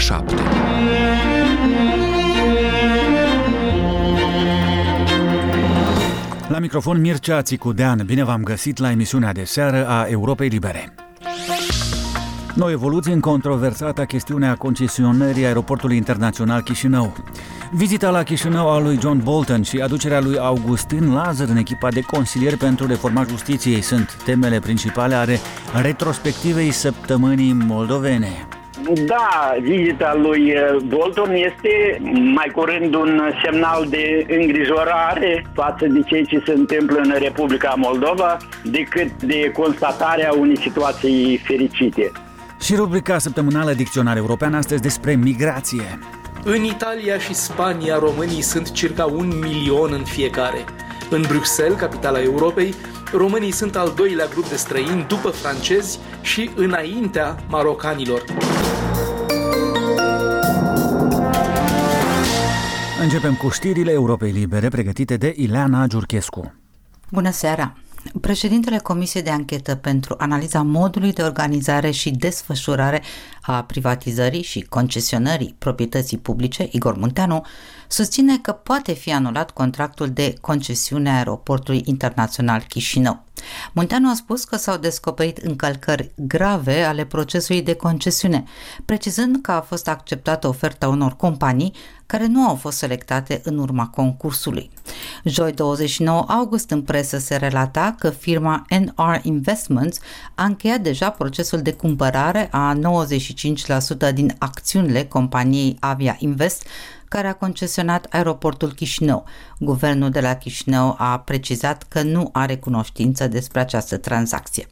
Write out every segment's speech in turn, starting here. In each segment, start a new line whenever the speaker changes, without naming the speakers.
7.
La microfon Mircea Țicudean, bine v-am găsit la emisiunea de seară a Europei Libere. Noi evoluții în controversata chestiune a concesionării aeroportului internațional Chișinău. Vizita la Chișinău a lui John Bolton și aducerea lui Augustin Lazar în echipa de consilieri pentru reforma justiției sunt temele principale ale retrospectivei săptămânii moldovene.
Da, vizita lui Bolton este mai curând un semnal de îngrijorare față de ceea ce se întâmplă în Republica Moldova decât de constatarea unei situații fericite.
Și rubrica săptămânală Dicționar European astăzi despre migrație.
În Italia și Spania, românii sunt circa 1 milion în fiecare. În Bruxelles, capitala Europei, românii sunt al doilea grup de străini după francezi și înaintea marocanilor.
Începem cu știrile Europei Libere pregătite de Ileana Giurchescu.
Bună seara! Președintele Comisiei de Anchetă pentru analiza modului de organizare și desfășurare a privatizării și concesionării proprietății publice, Igor Munteanu, susține că poate fi anulat contractul de concesiune a aeroportului internațional Chișinău. Munteanu a spus că s-au descoperit încălcări grave ale procesului de concesiune, precizând că a fost acceptată oferta unor companii care nu au fost selectate în urma concursului. Joi 29 august în presă se relata că firma NR Investments a încheiat deja procesul de cumpărare a 95% din acțiunile companiei Avia Invest, care a concesionat aeroportul Chișinău. Guvernul de la Chișinău a precizat că nu are cunoștință despre această tranzacție.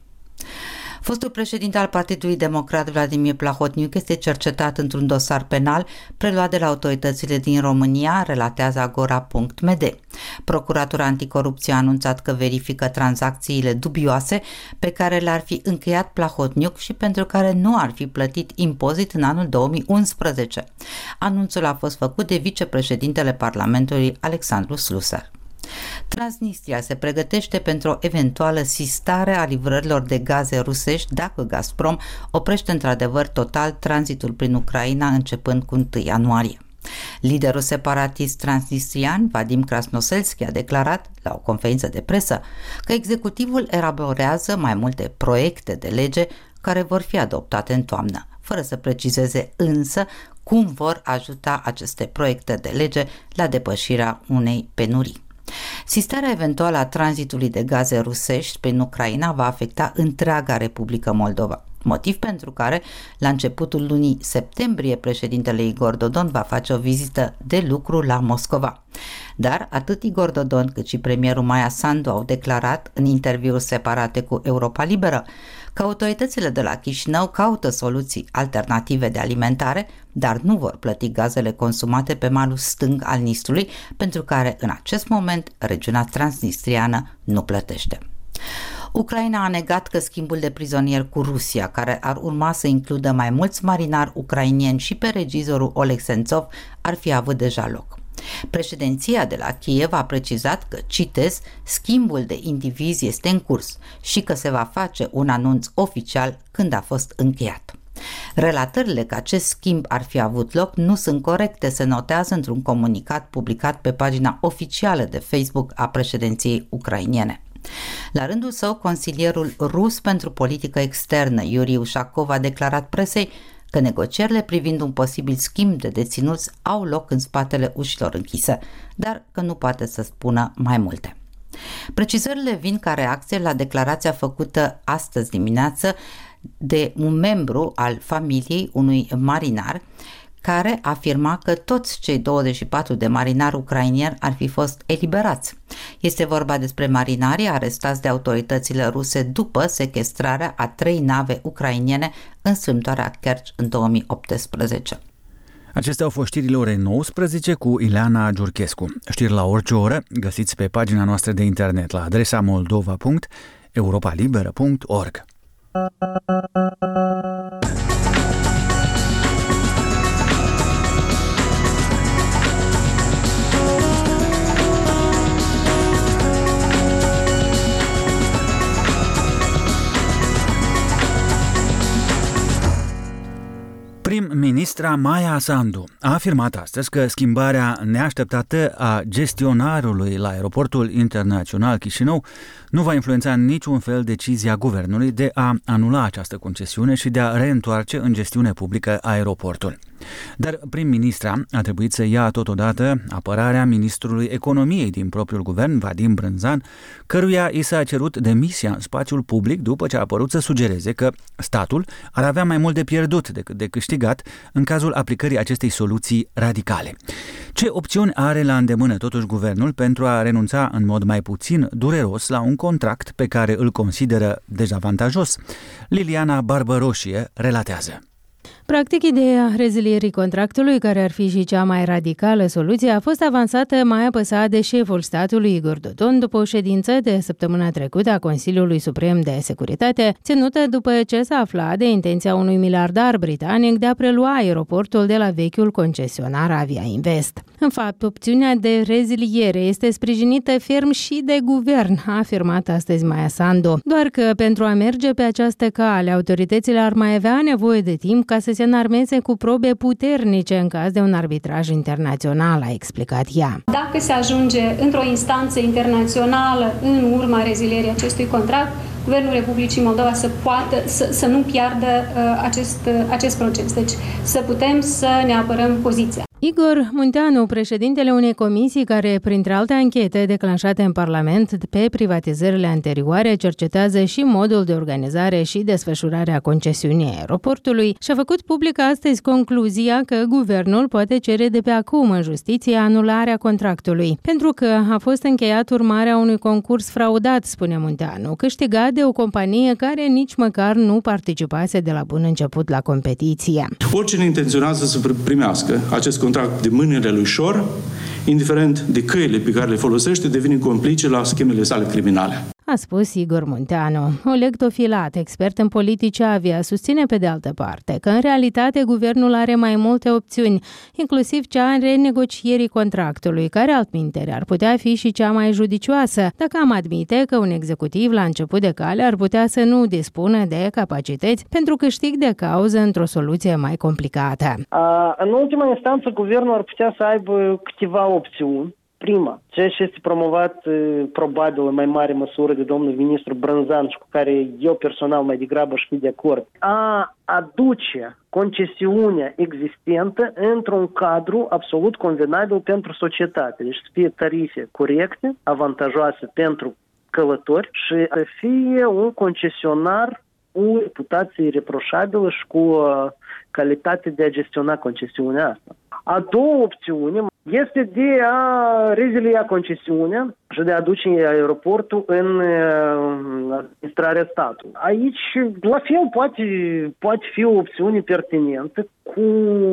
Fostul președinte al Partidului Democrat Vladimir Plahotniuc este cercetat într-un dosar penal preluat de la autoritățile din România, relatează Agora.md. Procuratura Anticorupție a anunțat că verifică tranzacțiile dubioase pe care le-ar fi încheiat Plahotniuc și pentru care nu ar fi plătit impozit în anul 2011. Anunțul a fost făcut de vicepreședintele Parlamentului Alexandru Slusar. Transnistria se pregătește pentru o eventuală sistare a livrărilor de gaze rusești dacă Gazprom oprește într-adevăr total tranzitul prin Ucraina începând cu 1 ianuarie. Liderul separatist transnistrian, Vadim Krasnoselski, a declarat la o conferință de presă că executivul elaborează mai multe proiecte de lege care vor fi adoptate în toamnă, fără să precizeze însă cum vor ajuta aceste proiecte de lege la depășirea unei penurii. Sistarea eventuală a tranzitului de gaze rusești prin Ucraina va afecta întreaga Republică Moldova, motiv pentru care, la începutul lunii septembrie, președintele Igor Dodon va face o vizită de lucru la Moscova. Dar atât Igor Dodon cât și premierul Maia Sandu au declarat în interviuri separate cu Europa Liberă că autoritățile de la Chișinău caută soluții alternative de alimentare, dar nu vor plăti gazele consumate pe malul stâng al Nistrului, pentru care în acest moment regiunea transnistriană nu plătește. Ucraina a negat că schimbul de prizonieri cu Rusia, care ar urma să includă mai mulți marinari ucrainieni și pe regizorul Oleg Sentsov, ar fi avut deja loc. Președinția de la Kiev a precizat că, citez, schimbul de indivizi este în curs și că se va face un anunț oficial când a fost încheiat. Relatările că acest schimb ar fi avut loc nu sunt corecte, se notează într-un comunicat publicat pe pagina oficială de Facebook a președinției ucrainene. La rândul său, consilierul rus pentru politică externă, Yuri Ushakov, a declarat presei că negocierile privind un posibil schimb de deținuți au loc în spatele ușilor închise, dar că nu poate să spună mai multe. Precizările vin ca reacție la declarația făcută astăzi dimineață de un membru al familiei unui marinar care afirma că toți cei 24 de marinari ucrainieni ar fi fost eliberați. Este vorba despre marinarii arestați de autoritățile ruse după sechestrarea a 3 nave ucrainiene în strâmtoarea Kerch în 2018.
Acestea au fost știrile orei 19 cu Ileana Giurchescu. Știri la orice oră găsiți pe pagina noastră de internet la adresa moldova.europalibera.org. Prim Prim-ministra Maia Sandu a afirmat astăzi că schimbarea neașteptată a gestionarului la Aeroportul Internațional Chișinău nu va influența în niciun fel decizia guvernului de a anula această concesiune și de a reîntoarce în gestiune publică aeroportul. Dar prim-ministra a trebuit să ia totodată apărarea ministrului economiei din propriul guvern, Vadim Brânzan, căruia i s-a cerut demisia în spațiul public după ce a apărut să sugereze că statul ar avea mai mult de pierdut decât de câștigat în cazul aplicării acestei soluții radicale. Ce opțiuni are la îndemână totuși guvernul pentru a renunța în mod mai puțin dureros la un contract pe care îl consideră dezavantajos? Liliana Barbăroșie relatează.
Practic, ideea rezilierii contractului, care ar fi și cea mai radicală soluție, a fost avansată mai apăsat de șeful statului Igor Dodon după o ședință de săptămâna trecută a Consiliului Suprem de Securitate, ținută după ce s-a aflat de intenția unui miliardar britanic de a prelua aeroportul de la vechiul concesionar Avia Invest. În fapt, opțiunea de reziliere este sprijinită ferm și de guvern, a afirmat astăzi Maia Sandu. Doar că pentru a merge pe această cale, autoritățile ar mai avea nevoie de timp ca să se înarmeze cu probe puternice în caz de un arbitraj internațional, a explicat ea.
Dacă se ajunge într-o instanță internațională în urma rezilierii acestui contract, Guvernul Republicii Moldova să nu piardă acest proces. Deci să putem să ne apărăm poziția.
Igor Munteanu, președintele unei comisii care, printre alte anchete declanșate în Parlament pe privatizările anterioare, cercetează și modul de organizare și desfășurare a concesiunii aeroportului, și-a făcut publică astăzi concluzia că guvernul poate cere de pe acum în justiție anularea contractului, pentru că a fost încheiat urmarea unui concurs fraudat, spune Munteanu, câștigat de o companie care nici măcar nu participase de la bun început la competiție.
Oricine intenționează să primească acest contract de mâinile lui Șor, indiferent de căile pe care le folosește, devine complice la schemele sale criminale,
a spus Igor Munteanu. Oleg Tofilat, expert în politici avia, susține pe de altă parte că în realitate guvernul are mai multe opțiuni, inclusiv cea a renegocierii contractului, care altminteri ar putea fi și cea mai judicioasă, dacă am admite că un executiv la început de cale ar putea să nu dispună de capacități pentru câștig de cauză într-o soluție mai complicată.
În ultima instanță, guvernul ar putea să aibă câteva opțiuni. Prima, ceea ce este promovat probabil în mai mare măsură de domnul ministru Brânzan și cu care eu personal mai degrabă aș fi de acord, a aduce concesiunea existentă într-un cadru absolut convenabil pentru societate. Deci să fie tarife corecte, avantajoase pentru călători și să fie un concesionar cu reputație irreproșabilă și cu calitate de a gestiona concesiunea asta. A doua opțiune este de a rezilia concesiunea și de a aduce aeroportul în administrarea statului. Aici, la fel, poate fi o opțiune pertinentă cu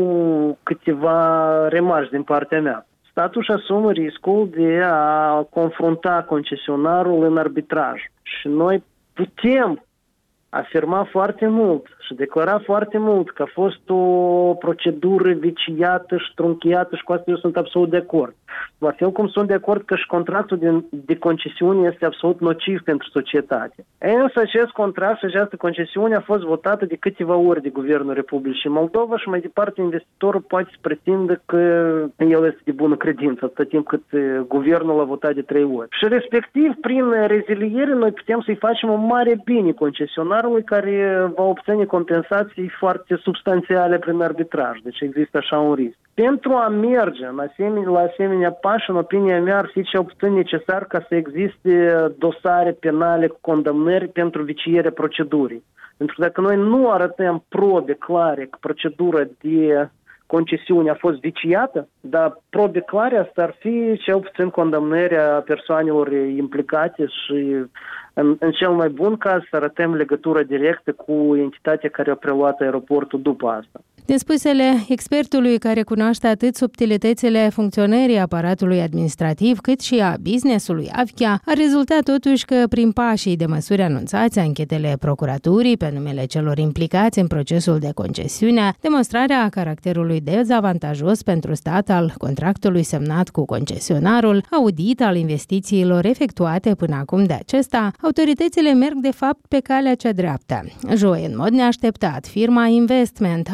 câteva remarci din partea mea. Statul își asumă riscul de a confrunta concesionarul în arbitraj și noi putem afirma foarte mult și declara foarte mult că a fost o procedură viciată și trunchiată și cu asta eu sunt absolut de acord. La fel cum sunt de acord că și contractul de concesiune este absolut nociv pentru societate. Însă acest contract și această concesiune a fost votată de câteva ori de Guvernul Republicii Moldova și mai departe investitorul poate să pretindă că el este de bună credință atâta timp cât guvernul a votat de 3 ori. Și respectiv, prin reziliere, noi putem să-i facem un mare bine concesionarului care va obține compensații foarte substanțiale prin arbitraj. Deci există așa un risc. Pentru a merge la asemenea pași, în opinia mea, ar fi cel puțin necesar ca să existe dosare penale cu condamnări pentru vicierea procedurii. Pentru că dacă noi nu arătăm probe clare că procedura de concesiune a fost viciată, dar probe clare asta ar fi cel puțin condamnarea persoanelor implicate și în cel mai bun caz să arătăm legătură directă cu entitatea care a preluat aeroportul după asta.
Din spusele expertului care cunoaște atât subtilitățile funcționării aparatului administrativ cât și a business-ului Avia, a rezultat totuși că prin pașii de măsuri anunțați, anchetele procuraturii pe numele celor implicați în procesul de concesiune, demonstrarea caracterului dezavantajos pentru stat al contractului semnat cu concesionarul, audit al investițiilor efectuate până acum de acesta, autoritățile merg de fapt pe calea cea dreaptă. Joi, în mod neașteptat, firma Investment a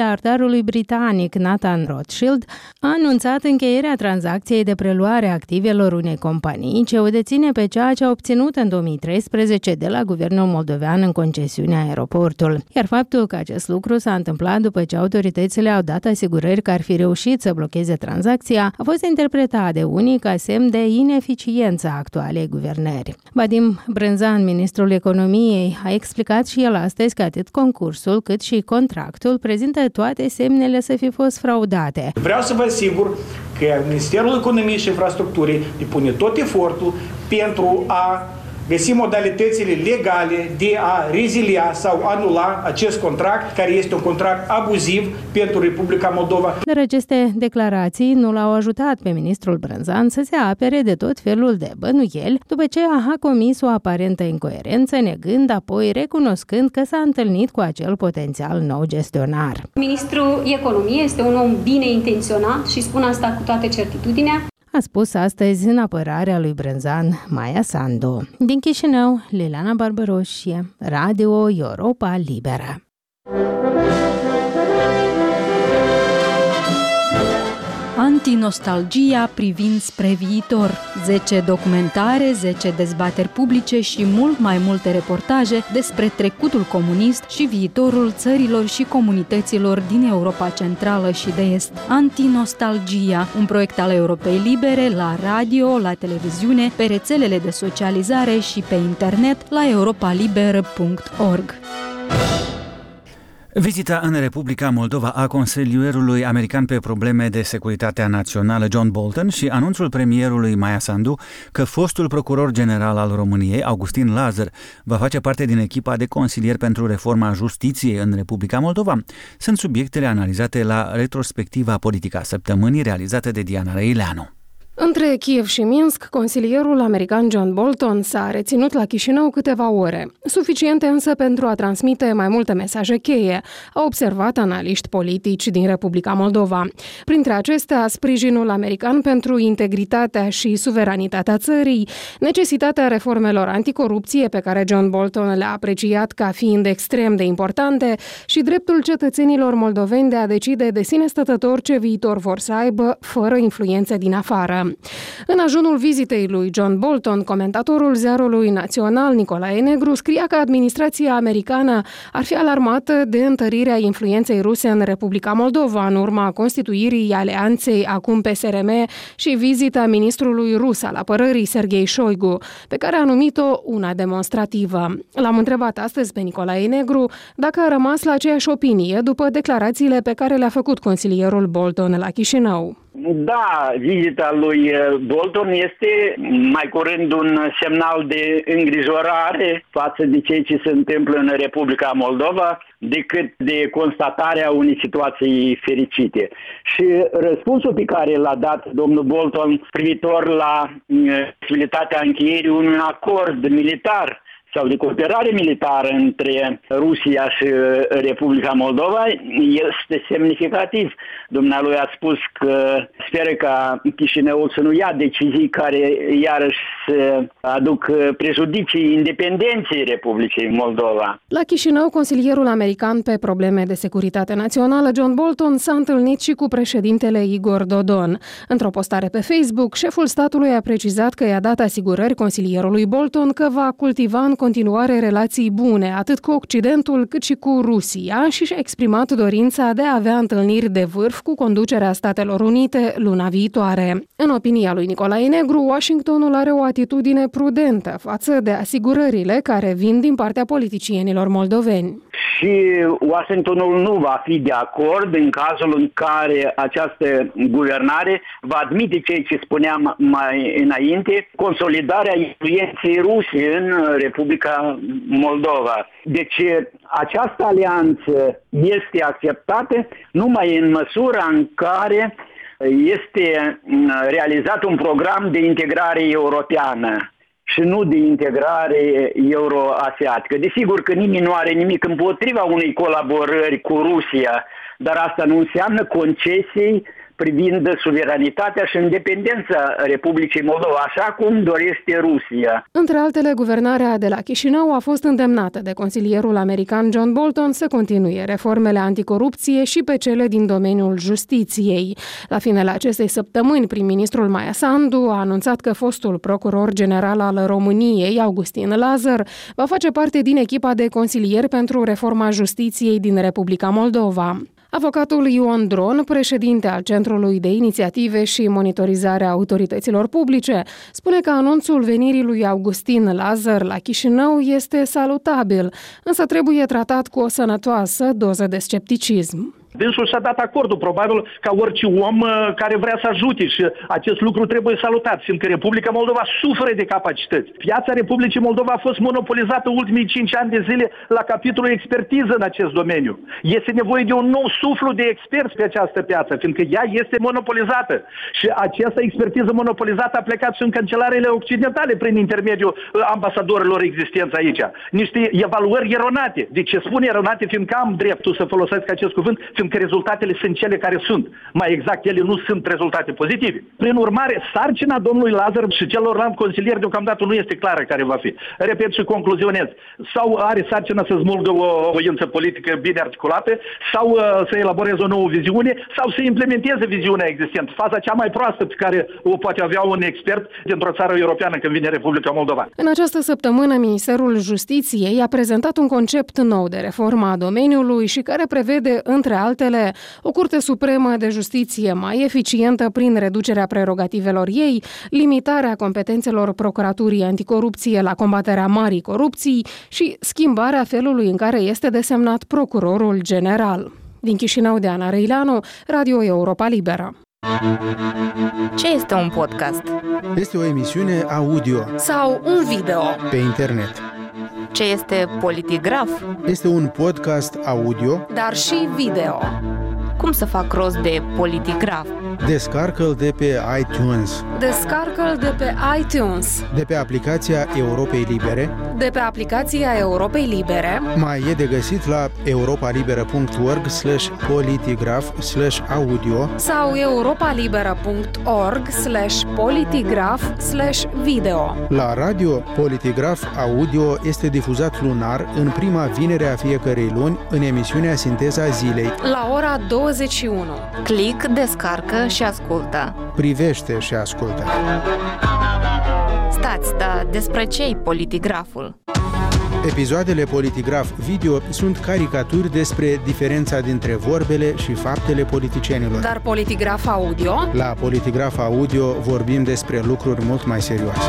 miliardarului britanic Nathan Rothschild a anunțat încheierea tranzacției de preluare a activelor unei companii ce o deține pe cea ce a obținut în 2013 de la guvernul moldovean în concesiunea aeroportul. Iar faptul că acest lucru s-a întâmplat după ce autoritățile au dat asigurări că ar fi reușit să blocheze tranzacția a fost interpretat de unii ca semn de ineficiență a actualei guvernări. Vadim Brânzan, ministrul economiei, a explicat și el astăzi că atât concursul cât și contractul prezintă toate semnele să fi fost fraudate.
Vreau să vă asigur că Ministerul Economiei și Infrastructurii depune tot efortul pentru a găsi modalitățile legale de a rezilia sau anula acest contract, care este un contract abuziv pentru Republica Moldova.
Dar aceste declarații nu l-au ajutat pe ministrul Brânzan să se apere de tot felul de bănuieli, după ce a comis o aparentă incoerență, negând apoi recunoscând că s-a întâlnit cu acel potențial nou gestionar.
Ministrul Economiei este un om bine intenționat și spun asta cu toată certitudinea.
A spus astăzi în apărarea lui Brânzan Maia Sandu. Din Chișinău, Liliana Barbaroșie, Radio Europa Liberă.
Antinostalgia privind spre viitor. 10 documentare, 10 dezbateri publice și mult mai multe reportaje despre trecutul comunist și viitorul țărilor și comunităților din Europa Centrală și de Est. Antinostalgia, un proiect al Europei Libere la radio, la televiziune, pe rețelele de socializare și pe internet la europaliberă.org.
Vizita în Republica Moldova a consilierului american pe probleme de securitate națională John Bolton și anunțul premierului Maia Sandu că fostul procuror general al României, Augustin Lazar, va face parte din echipa de consilieri pentru reforma justiției în Republica Moldova sunt subiectele analizate la retrospectiva politică a săptămânii realizată de Diana Răileanu.
Între Kiev și Minsk, consilierul american John Bolton s-a reținut la Chișinău câteva ore, suficiente însă pentru a transmite mai multe mesaje cheie, au observat analiști politici din Republica Moldova. Printre acestea, sprijinul american pentru integritatea și suveranitatea țării, necesitatea reformelor anticorupție pe care John Bolton le-a apreciat ca fiind extrem de importante și dreptul cetățenilor moldoveni de a decide de sine stătător ce viitor vor să aibă, fără influențe din afară. În ajunul vizitei lui John Bolton, comentatorul ziarului național Nicolae Negru scria că administrația americană ar fi alarmată de întărirea influenței ruse în Republica Moldova în urma constituirii alianței acum PSRM și vizita ministrului rus al apărării Sergei Shoigu, pe care a numit-o una demonstrativă. L-am întrebat astăzi pe Nicolae Negru dacă a rămas la aceeași opinie după declarațiile pe care le-a făcut consilierul Bolton la Chișinău.
Da, vizita lui Bolton este mai curând un semnal de îngrijorare față de ceea ce se întâmplă în Republica Moldova decât de constatarea unei situații fericite. Și răspunsul pe care l-a dat domnul Bolton privitor la posibilitatea încheierii unui acord militar sau de cooperare militară între Rusia și Republica Moldova este semnificativ. Dumnealui a spus că speră ca Chișinăul să nu ia decizii care iarăși să aduc prejudicii independenței Republicii Moldova.
La Chișinău, consilierul american pe probleme de securitate națională John Bolton s-a întâlnit și cu președintele Igor Dodon. Într-o postare pe Facebook, șeful statului a precizat că i-a dat asigurări consilierului Bolton că va cultiva în continuare relații bune, atât cu Occidentul cât și cu Rusia, și și-a exprimat dorința de a avea întâlniri de vârf cu conducerea Statelor Unite luna viitoare. În opinia lui Nicolae Negru, Washingtonul are o atitudine prudentă față de asigurările care vin din partea politicienilor moldoveni.
Și Washingtonul nu va fi de acord în cazul în care această guvernare va admite ceea ce spuneam mai înainte, consolidarea influenței ruse în Republica Moldova. Deci această alianță este acceptată numai în măsura în care este realizat un program de integrare europeană și nu de integrare euroasiatică. Desigur că nimeni nu are nimic împotriva unei colaborări cu Rusia, dar asta nu înseamnă concesii privind suveranitatea și independența Republicii Moldova, așa cum dorește Rusia.
Între altele, guvernarea de la Chișinău a fost îndemnată de consilierul american John Bolton să continue reformele anticorupție și pe cele din domeniul justiției. La finele acestei săptămâni, prim-ministrul Maia Sandu a anunțat că fostul procuror general al României, Augustin Lazăr, va face parte din echipa de consilieri pentru reforma justiției din Republica Moldova. Avocatul Ion Dron, președinte al Centrului de Inițiative și Monitorizare a Autorităților Publice, spune că anunțul venirii lui Augustin Lazăr la Chișinău este salutabil, însă trebuie tratat cu o sănătoasă doză de scepticism.
Dânsul și-a dat acordul, probabil, ca orice om care vrea să ajute și acest lucru trebuie salutat, fiindcă Republica Moldova suferă de capacități. Piața Republicii Moldova a fost monopolizată ultimii 5 ani de zile la capitolul expertiză în acest domeniu. Este nevoie de un nou suflu de experți pe această piață, fiindcă ea este monopolizată. Și această expertiză monopolizată a plecat și în cancelarele occidentale prin intermediul ambasadorilor existenți aici. Niște evaluări eronate. De ce spun eronate? Fiindcă am dreptul să folosesc acest cuvânt, că rezultatele sunt cele care sunt. Mai exact, ele nu sunt rezultate pozitive. Prin urmare, sarcina domnului Lazăr și celorlalți consilieri deocamdată nu este clară care va fi. Repet și concluzionez. Sau are sarcina să smulgă o voință politică bine articulată, sau să elaboreze o nouă viziune, sau să implementeze viziunea existentă. Faza cea mai proastă pe care o poate avea un expert dintr-o țară europeană când vine Republica Moldova.
În această săptămână, Ministerul Justiției a prezentat un concept nou de reformă a domeniului și care prevede, între altele, o Curte Supremă de Justiție mai eficientă prin reducerea prerogativelor ei, limitarea competențelor Procuraturii Anticorupție la combaterea marii corupții și schimbarea felului în care este desemnat procurorul general. Din Chișinău, de Ana Răileanu, Radio Europa Liberă.
Ce este un podcast?
Este o emisiune audio
sau un video
pe internet.
Ce este Politigraf?
Este un podcast audio,
dar și video. Cum să fac rost de Politigraf?
Descarcă-l de pe iTunes.
Descarcă-l de pe iTunes.
De pe aplicația Europei Libere.
De pe aplicația Europei Libere.
Mai e de găsit la europalibera.org/politigraf/audio
sau europalibera.org/politigraf/video.
La radio, Politigraf Audio este difuzat lunar în prima vinere a fiecărei luni în emisiunea Sinteza Zilei.
La ora 21.
Click, descarcă și ascultă.
Privește și ascultă.
Stați, dar despre ce-i Politigraful?
Episoadele Politigraf Video sunt caricaturi despre diferența dintre vorbele și faptele politicienilor.
Dar Politigraf Audio?
La Politigraf Audio vorbim despre lucruri mult mai serioase.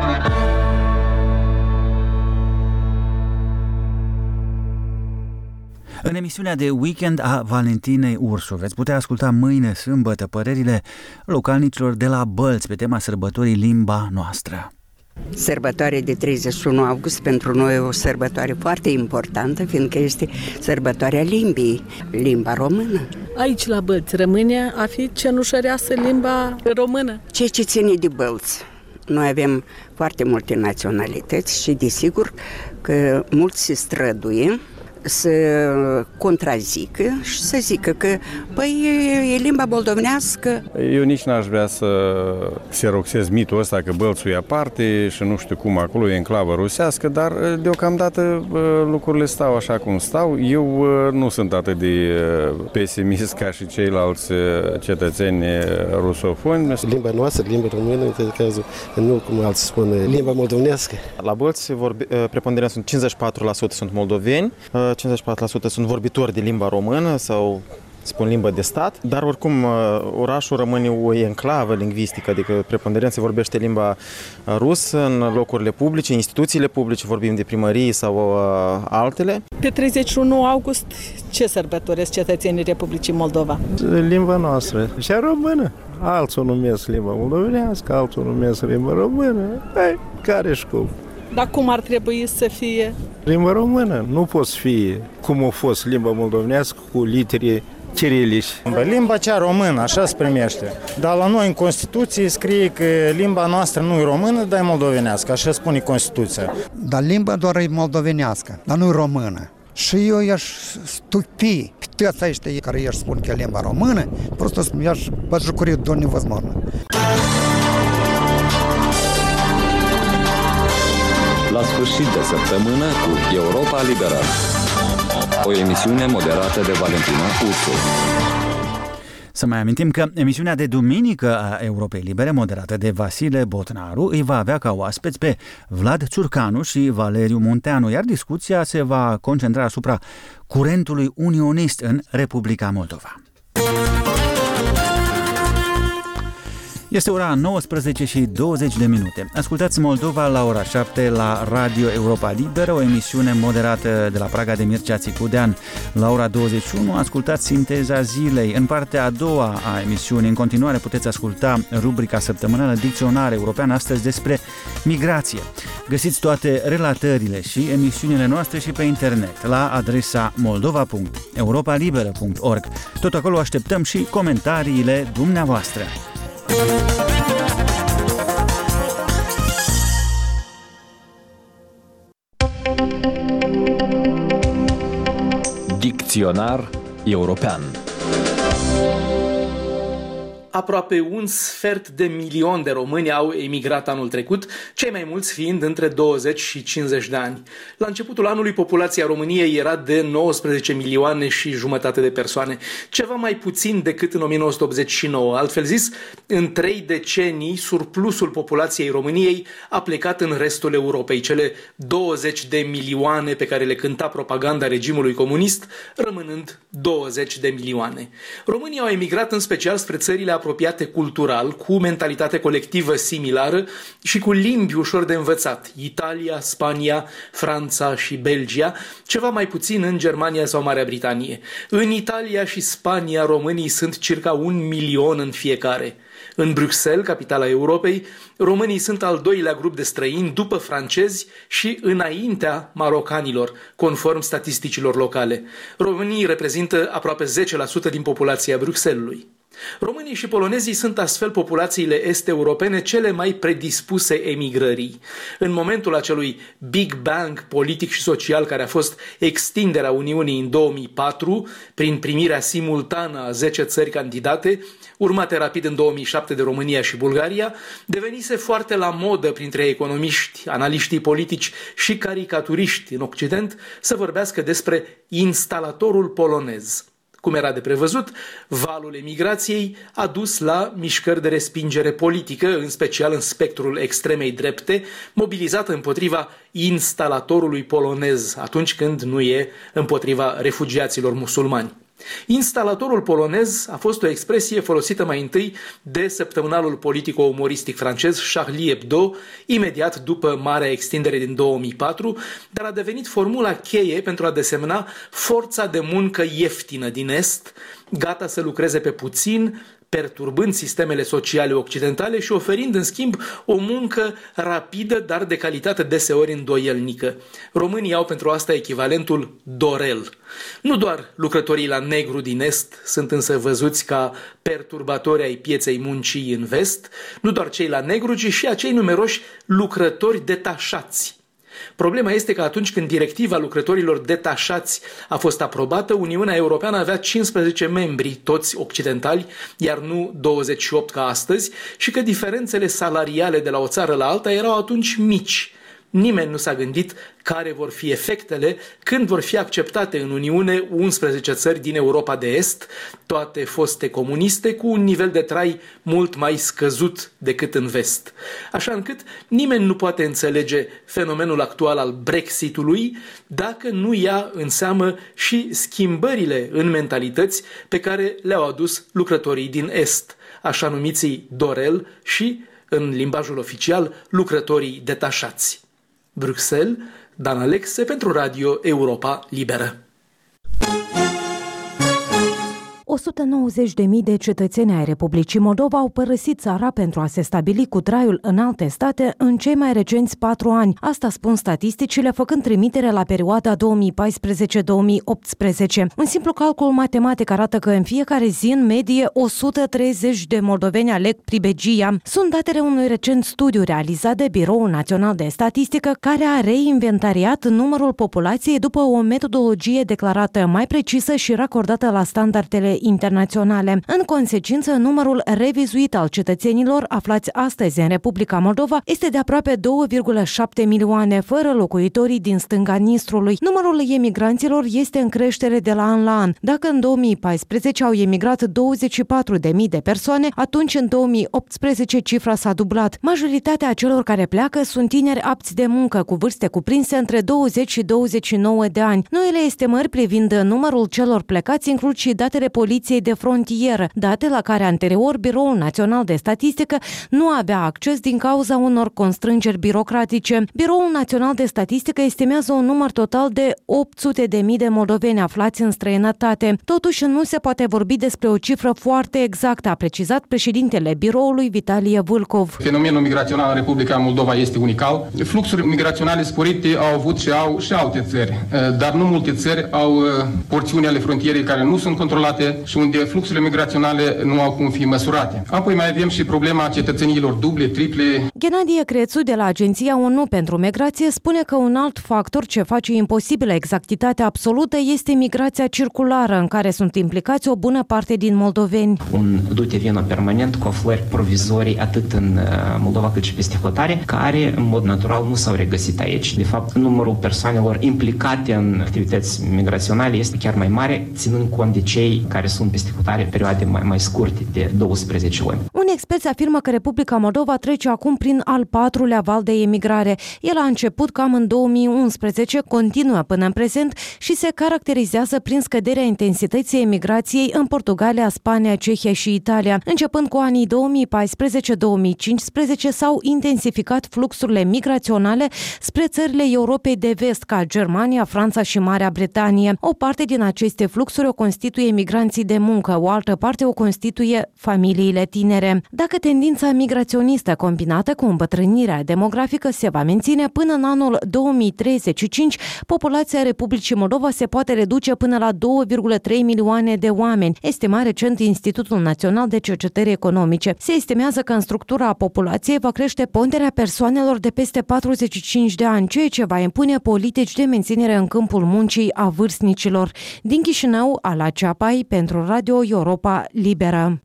În emisiunea de weekend a Valentinei Ursu veți putea asculta mâine, sâmbătă, părerile localnicilor de la Bălți pe tema sărbătorii Limba Noastră.
Sărbătoarea de 31 august pentru noi e o sărbătoare foarte importantă, fiindcă este sărbătoarea limbii, limba română.
Aici la Bălți rămâne a fi cenușăreasă limba română.
Ceea ce ține de Bălți. Noi avem foarte multe naționalități și desigur că mulți se străduie să contrazică și să zică că păi e limba moldovenească.
Eu nici n-aș vrea să xeroxez mitul ăsta că Bălțul e aparte și nu știu cum acolo e enclavă rusească, dar deocamdată lucrurile stau așa cum stau. Eu nu sunt atât de pesimist ca și ceilalți cetățeni rusofoni.
Limba noastră, limba română, în cazul, nu cum alții spun, limba moldovenească.
La Bălți preponderența sunt 54% sunt moldoveni, 54% sunt vorbitori de limba română sau spun limbă de stat, dar oricum orașul rămâne o enclavă lingvistică, adică preponderența vorbește limba rusă în locurile publice, instituțiile publice, vorbim de primării sau altele.
Pe 31 august ce sărbătoresc cetățenii Republicii Moldova?
Limba noastră, cea română. Alții o numesc limba moldovenească, alții o numesc limba română. Care-și cum?
Dar cum ar trebui să fie?
Limba română nu poate fi cum a fost limba moldovenească cu litere cirilici.
Limba cea română, așa se primește. Dar la noi în Constituție scrie că limba noastră nu e română, dar e moldovenească, așa spune Constituția.
Dar limba doar e moldovenească, dar nu e română. Și eu i-aș stupi toți ăștia care își spun că e limba română, просто я-aș jucuri до невозможно.
La sfârșit de săptămână cu Europa Liberă. O emisiune moderată de Valentina Ursu.
Să mai amintim că emisiunea de duminică a Europei Libere, moderată de Vasile Botnaru, îi va avea ca oaspeți pe Vlad Țurcanu și Valeriu Munteanu, iar discuția se va concentra asupra curentului unionist în Republica Moldova. Este ora 19:20. Ascultați Moldova la ora 7 la Radio Europa Liberă, o emisiune moderată de la Praga de Mircea Țicudean. La ora 21 ascultați Sinteza Zilei. În partea a doua a emisiunii, în continuare, puteți asculta rubrica săptămânală Dicționar European, astăzi despre migrație. Găsiți toate relatările și emisiunile noastre și pe internet la adresa moldova.europalibera.org. Tot acolo așteptăm și comentariile dumneavoastră.
Dicționar European.
Aproape 1/2 de români au emigrat anul trecut, cei mai mulți fiind între 20 și 50 de ani. La începutul anului, populația României era de 19 milioane și jumătate de persoane, ceva mai puțin decât în 1989. Altfel zis, în 3 decenii, surplusul populației României a plecat în restul Europei. Cele 20 de milioane pe care le cânta propaganda regimului comunist, rămânând 20 de milioane. Românii au emigrat în special spre țările apropiate cultural, cu mentalitate colectivă similară și cu limbi ușor de învățat: Italia, Spania, Franța și Belgia, ceva mai puțin în Germania sau Marea Britanie. În Italia și Spania, românii sunt circa 1 milion în fiecare. În Bruxelles, capitala Europei, românii sunt al doilea grup de străini după francezi și înaintea marocanilor, conform statisticilor locale. Românii reprezintă aproape 10% din populația Bruxellesului. Românii și polonezii sunt astfel populațiile est-europene cele mai predispuse emigrării. În momentul acelui Big Bang politic și social care a fost extinderea Uniunii în 2004, prin primirea simultană a 10 țări candidate, urmate rapid în 2007 de România și Bulgaria, devenise foarte la modă printre economiști, analiștii politici și caricaturiști în Occident să vorbească despre instalatorul polonez. Cum era de prevăzut, valul emigrației a dus la mișcări de respingere politică, în special în spectrul extremei drepte, mobilizată împotriva instalatorului polonez, atunci când nu e împotriva refugiaților musulmani. Instalatorul polonez a fost o expresie folosită mai întâi de săptămânalul politico-umoristic francez Charlie Hebdo, imediat după marea extindere din 2004, dar a devenit formula cheie pentru a desemna forța de muncă ieftină din Est, gata să lucreze pe puțin, perturbând sistemele sociale occidentale și oferind în schimb o muncă rapidă, dar de calitate deseori îndoielnică. Românii au pentru asta echivalentul dorel. Nu doar lucrătorii la negru din Est sunt însă văzuți ca perturbatori ai pieței muncii în Vest, nu doar cei la negru, ci și acei numeroși lucrători detașați. Problema este că atunci când directiva lucrătorilor detașați a fost aprobată, Uniunea Europeană avea 15 membri, toți occidentali, iar nu 28 ca astăzi, și că diferențele salariale de la o țară la alta erau atunci mici. Nimeni nu s-a gândit care vor fi efectele când vor fi acceptate în Uniune 11 țări din Europa de Est, toate foste comuniste, cu un nivel de trai mult mai scăzut decât în Vest. Așa încât nimeni nu poate înțelege fenomenul actual al Brexitului dacă nu ia în seamă și schimbările în mentalități pe care le-au adus lucrătorii din Est, așa numiții dorel și, în limbajul oficial, lucrătorii detașați. Bruxelles, Dan Alexe pentru Radio Europa Liberă.
190.000 de cetățeni ai Republicii Moldova au părăsit țara pentru a se stabili cu traiul în alte state în cei mai recenți 4 ani. Asta spun statisticile, făcând trimitere la perioada 2014-2018. Un simplu calcul matematic arată că în fiecare zi, în medie, 130 de moldoveni aleg pribegia. Sunt datele unui recent studiu realizat de Biroul Național de Statistică, care a reinventariat numărul populației după o metodologie declarată mai precisă și racordată la standardele internaționale. În consecință, numărul revizuit al cetățenilor aflați astăzi în Republica Moldova este de aproape 2,7 milioane, fără locuitorii din stânga Nistrului. Numărul emigranților este în creștere de la an la an. Dacă în 2014 au emigrat 24.000 de persoane, atunci în 2018 cifra s-a dublat. Majoritatea celor care pleacă sunt tineri apți de muncă, cu vârste cuprinse între 20 și 29 de ani. Noile estimări privind numărul celor plecați includ și datele Poliției de Frontieră, date la care anterior Biroul Național de Statistică nu avea acces din cauza unor constrângeri birocratice. Biroul Național de Statistică estimează un număr total de 800.000 de moldoveni aflați în străinătate. Totuși, nu se poate vorbi despre o cifră foarte exactă, a precizat președintele biroului Vitalie Vâlcov.
Fenomenul migrațional în Republica Moldova este unical. Fluxuri migraționale sporite au avut și au și alte țări, dar nu multe țări au porțiuni ale frontierei care nu sunt controlate și unde fluxurile migraționale nu au cum fi măsurate. Apoi mai avem și problema cetățeniilor duble, triple.
Ghenadie Crețu de la Agenția ONU pentru Migrație spune că un alt factor ce face imposibilă exactitatea absolută este migrația circulară, în care sunt implicați o bună parte din moldoveni.
Un dute-vino permanent cu aflări provizorii atât în Moldova cât și peste hotare, care în mod natural nu s-au regăsit aici. De fapt, numărul persoanelor implicate în activități migraționale este chiar mai mare, ținând cont de cei care sunt peste hotare perioade mai scurte, de 12 luni.
Unii experți afirmă că Republica Moldova trece acum prin al 4-lea val de emigrare. El a început cam în 2011, continuă până în prezent și se caracterizează prin scăderea intensității emigrației în Portugalia, Spania, Cehia și Italia. Începând cu anii 2014-2015 s-au intensificat fluxurile migraționale spre țările Europei de Vest, ca Germania, Franța și Marea Britanie. O parte din aceste fluxuri o constituie migranții de muncă, o altă parte o constituie familiile tinere. Dacă tendința migraționistă combinată cu îmbătrânirea demografică se va menține până în anul 2035, populația Republicii Moldova se poate reduce până la 2,3 milioane de oameni, estima recent Institutul Național de Cercetări Economice. Se estimează că în structura populației va crește ponderea persoanelor de peste 45 de ani, ceea ce va impune politici de menținere în câmpul muncii a vârstnicilor. Din Chișinău, Ala Ceapai, pentru Radio Europa Liberă.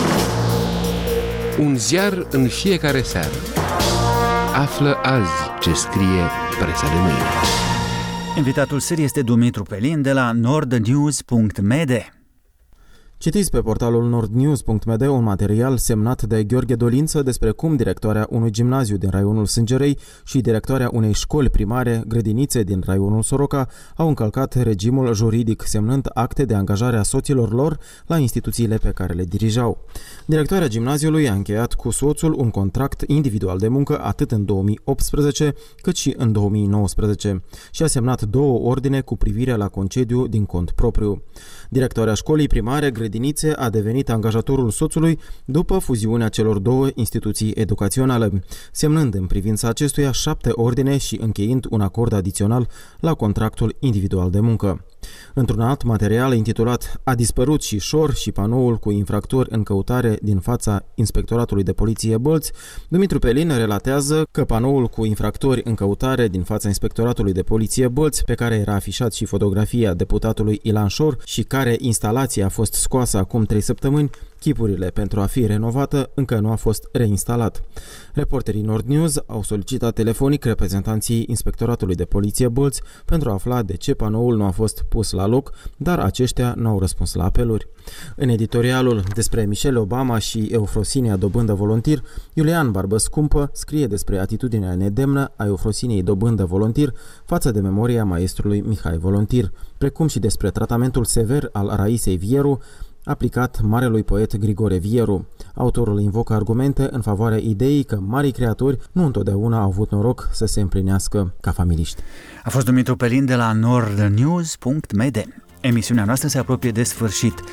Un ziar în fiecare seară. Află azi ce scrie presa de mâine.
Invitatul serii este Dumitru Pelin de la nordnews.md.
Citiți pe portalul nordnews.md un material semnat de Gheorghe Dolință despre cum directoarea unui gimnaziu din raionul Sângerei și directoarea unei școli primare, grădinițe din raionul Soroca, au încălcat regimul juridic, semnând acte de angajare a soților lor la instituțiile pe care le dirijau. Directoarea gimnaziului a încheiat cu soțul un contract individual de muncă atât în 2018 cât și în 2019 și a semnat 2 ordine cu privire la concediu din cont propriu. Directoarea școlii primare, grădinițe, a devenit angajatorul soțului după fuziunea celor 2 instituții educaționale, semnând în privința acestuia 7 ordine și încheind un acord adițional la contractul individual de muncă. Într-un alt material intitulat "A dispărut și șor și panoul cu infractori în căutare din fața Inspectoratului de Poliție Bălți", Dumitru Pelin relatează că panoul cu infractori în căutare din fața Inspectoratului de Poliție Bălți, pe care era afișat și fotografia deputatului Ilan Șor și care instalația a fost scoasă acum 3 săptămâni, chipurile pentru a fi renovată încă nu a fost reinstalat. Reporterii Nord News au solicitat telefonic reprezentanții Inspectoratului de Poliție Bălți pentru a afla de ce panoul nu a fost pus la loc, dar aceștia nu au răspuns la apeluri. În editorialul despre Michelle Obama și Eufrosinia Dobândă Volontir, Iulian Barbă-Scumpă scrie despre atitudinea nedemnă a Eufrosiniei Dobândă Volontir față de memoria maestrului Mihai Volontir, precum și despre tratamentul sever al Raisei Vieru, aplicat marelui poet Grigore Vieru. Autorul invocă argumente în favoarea ideii că marii creatori nu întotdeauna au avut noroc să se împlinească ca familiști.
A fost Dumitru Pelin de la nordnews.md. Emisiunea noastră se apropie de sfârșit.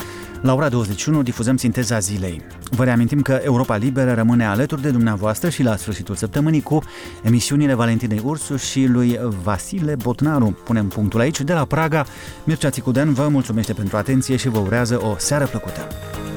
La ora 21 difuzăm sinteza zilei. Vă reamintim că Europa Liberă rămâne alături de dumneavoastră și la sfârșitul săptămânii cu emisiunile Valentinei Ursu și lui Vasile Botnaru. Punem punctul aici. De la Praga, Mircea Țicudean vă mulțumește pentru atenție și vă urează o seară plăcută.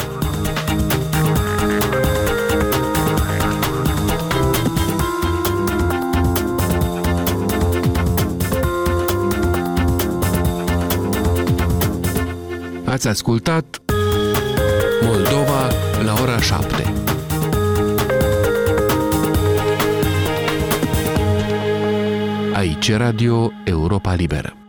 Ați ascultat Moldova la ora 7. Aici Radio Europa Liberă.